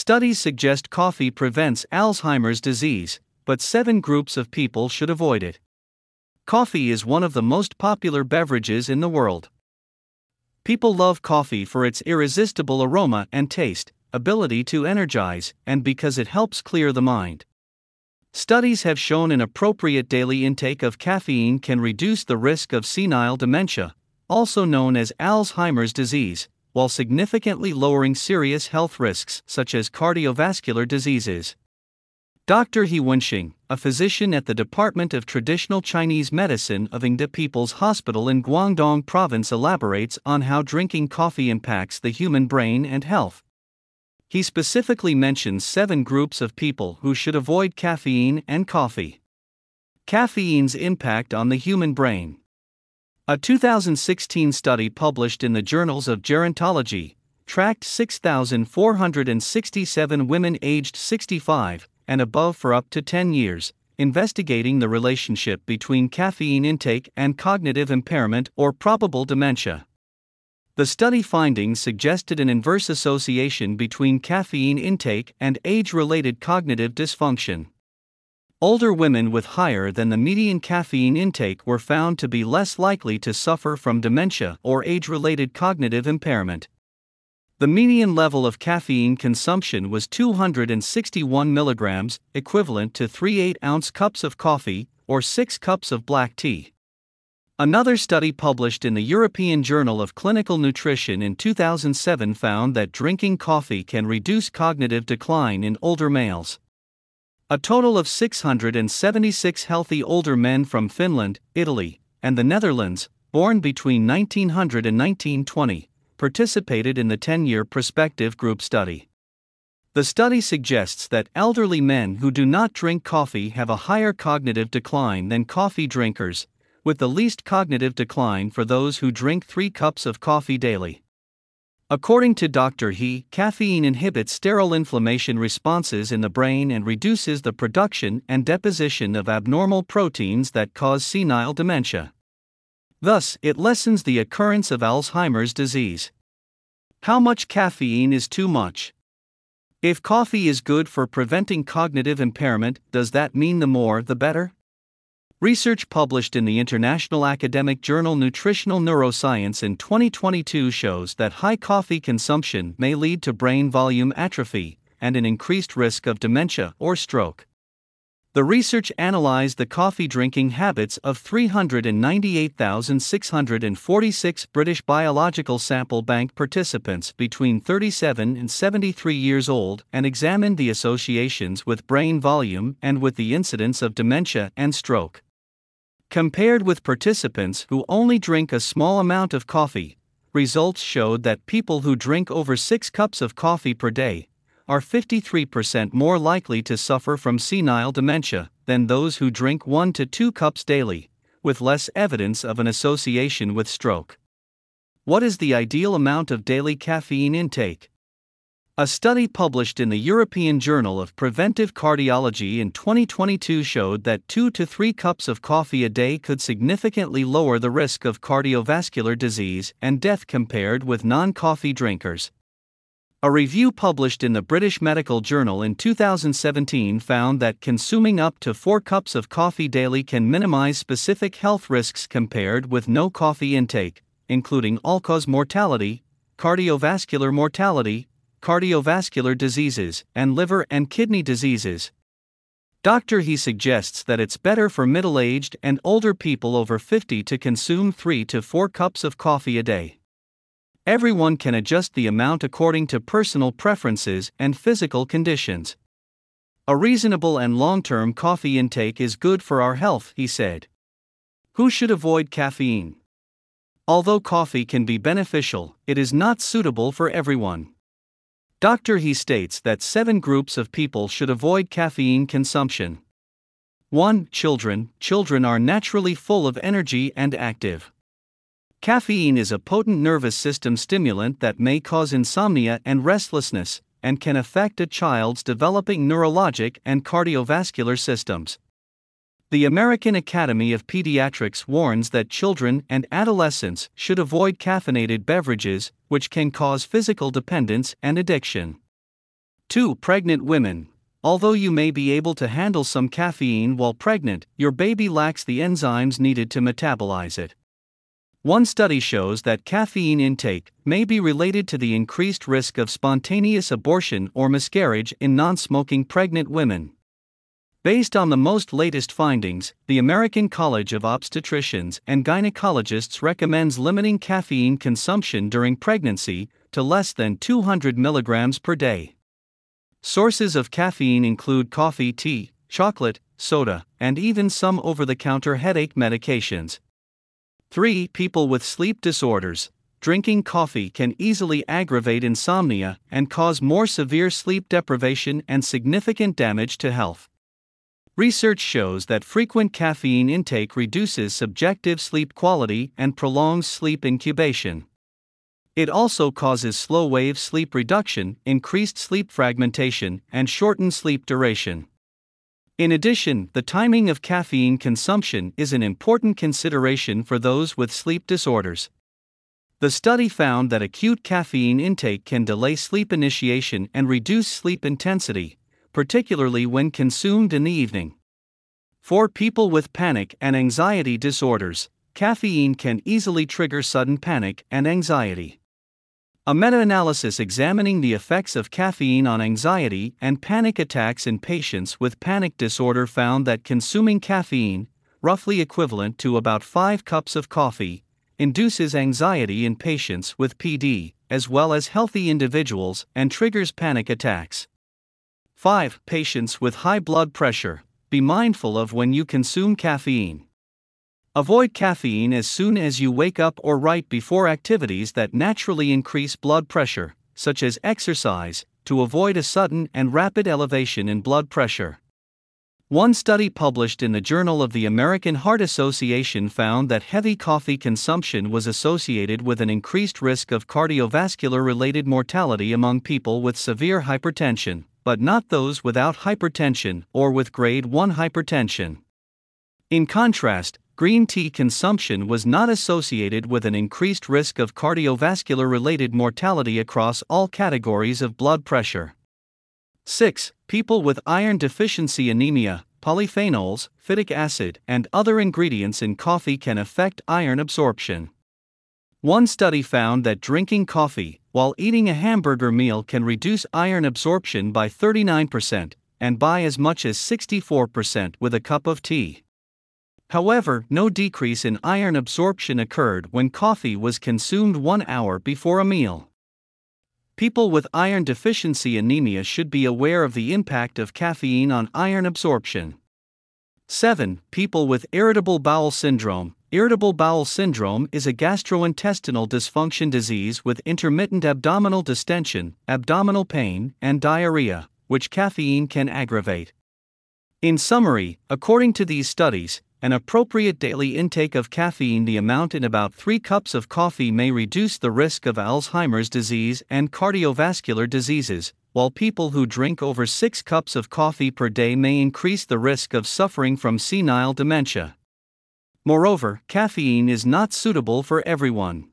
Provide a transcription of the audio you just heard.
Studies suggest coffee prevents Alzheimer's disease, but 7 groups of people should avoid it. Coffee is one of the most popular beverages in the world. People love coffee for its irresistible aroma and taste, ability to energize, and because it helps clear the mind. Studies have shown an appropriate daily intake of caffeine can reduce the risk of senile dementia, also known as Alzheimer's disease, while significantly lowering serious health risks such as cardiovascular diseases. Dr. He Wenxing, a physician at the Department of Traditional Chinese Medicine of Yingde People's Hospital in Guangdong Province, elaborates on how drinking coffee impacts the human brain and health. He specifically mentions 7 groups of people who should avoid caffeine and coffee. Caffeine's impact on the human brain. A 2016 study published in the Journals of Gerontology tracked 6,467 women aged 65 and above for up to 10 years, investigating the relationship between caffeine intake and cognitive impairment or probable dementia. The study findings suggested an inverse association between caffeine intake and age-related cognitive dysfunction. Older women with higher than the median caffeine intake were found to be less likely to suffer from dementia or age-related cognitive impairment. The median level of caffeine consumption was 261 milligrams, equivalent to 3 8-ounce cups of coffee, or 6 cups of black tea. Another study published in the European Journal of Clinical Nutrition in 2007 found that drinking coffee can reduce cognitive decline in older males. A total of 676 healthy older men from Finland, Italy, and the Netherlands, born between 1900 and 1920, participated in the 10-year prospective group study. The study suggests that elderly men who do not drink coffee have a higher cognitive decline than coffee drinkers, with the least cognitive decline for those who drink 3 cups of coffee daily. According to Dr. He, caffeine inhibits sterile inflammation responses in the brain and reduces the production and deposition of abnormal proteins that cause senile dementia. Thus, it lessens the occurrence of Alzheimer's disease. How much caffeine is too much? If coffee is good for preventing cognitive impairment, does that mean the more the better? Research published in the International Academic Journal Nutritional Neuroscience in 2022 shows that high coffee consumption may lead to brain volume atrophy and an increased risk of dementia or stroke. The research analyzed the coffee drinking habits of 398,646 British biological sample bank participants between 37 and 73 years old and examined the associations with brain volume and with the incidence of dementia and stroke. Compared with participants who only drink a small amount of coffee, results showed that people who drink over 6 cups of coffee per day are 53% more likely to suffer from senile dementia than those who drink 1 to 2 cups daily, with less evidence of an association with stroke. What is the ideal amount of daily caffeine intake? A study published in the European Journal of Preventive Cardiology in 2022 showed that 2 to 3 cups of coffee a day could significantly lower the risk of cardiovascular disease and death compared with non-coffee drinkers. A review published in the British Medical Journal in 2017 found that consuming up to 4 cups of coffee daily can minimize specific health risks compared with no coffee intake, including all-cause mortality, cardiovascular mortality, cardiovascular diseases, and liver and kidney diseases. Dr. He suggests that it's better for middle-aged and older people over 50 to consume 3 to 4 cups of coffee a day. Everyone can adjust the amount according to personal preferences and physical conditions. A reasonable and long-term coffee intake is good for our health, he said. Who should avoid caffeine? Although coffee can be beneficial, it is not suitable for everyone. Dr. He states that 7 groups of people should avoid caffeine consumption. 1. Children. Children are naturally full of energy and active. Caffeine is a potent nervous system stimulant that may cause insomnia and restlessness, and can affect a child's developing neurologic and cardiovascular systems. The American Academy of Pediatrics warns that children and adolescents should avoid caffeinated beverages, which can cause physical dependence and addiction. 2. Pregnant women. Although you may be able to handle some caffeine while pregnant, your baby lacks the enzymes needed to metabolize it. One study shows that caffeine intake may be related to the increased risk of spontaneous abortion or miscarriage in non-smoking pregnant women. Based on the most latest findings, the American College of Obstetricians and Gynecologists recommends limiting caffeine consumption during pregnancy to less than 200 milligrams per day. Sources of caffeine include coffee, tea, chocolate, soda, and even some over-the-counter headache medications. 3. People with sleep disorders. Drinking coffee can easily aggravate insomnia and cause more severe sleep deprivation and significant damage to health. Research shows that frequent caffeine intake reduces subjective sleep quality and prolongs sleep incubation. It also causes slow-wave sleep reduction, increased sleep fragmentation, and shortened sleep duration. In addition, the timing of caffeine consumption is an important consideration for those with sleep disorders. The study found that acute caffeine intake can delay sleep initiation and reduce sleep intensity, particularly when consumed in the evening. For people with panic and anxiety disorders, caffeine can easily trigger sudden panic and anxiety. A meta-analysis examining the effects of caffeine on anxiety and panic attacks in patients with panic disorder found that consuming caffeine, roughly equivalent to about 5 cups of coffee, induces anxiety in patients with PD, as well as healthy individuals, and triggers panic attacks. 5. Patients with high blood pressure. Be mindful of when you consume caffeine. Avoid caffeine as soon as you wake up or right before activities that naturally increase blood pressure, such as exercise, to avoid a sudden and rapid elevation in blood pressure. One study published in the Journal of the American Heart Association found that heavy coffee consumption was associated with an increased risk of cardiovascular-related mortality among people with severe hypertension, but not those without hypertension or with grade 1 hypertension. In contrast, green tea consumption was not associated with an increased risk of cardiovascular-related mortality across all categories of blood pressure. 6. People with iron deficiency anemia. Polyphenols, phytic acid, and other ingredients in coffee can affect iron absorption. One study found that drinking coffee while eating a hamburger meal can reduce iron absorption by 39% and by as much as 64% with a cup of tea. However, no decrease in iron absorption occurred when coffee was consumed 1 hour before a meal. People with iron deficiency anemia should be aware of the impact of caffeine on iron absorption. 7. People with irritable bowel syndrome. Irritable bowel syndrome is a gastrointestinal dysfunction disease with intermittent abdominal distension, abdominal pain, and diarrhea, which caffeine can aggravate. In summary, according to these studies, an appropriate daily intake of caffeine, the amount in about 3 cups of coffee, may reduce the risk of Alzheimer's disease and cardiovascular diseases, while people who drink over 6 cups of coffee per day may increase the risk of suffering from senile dementia. Moreover, caffeine is not suitable for everyone.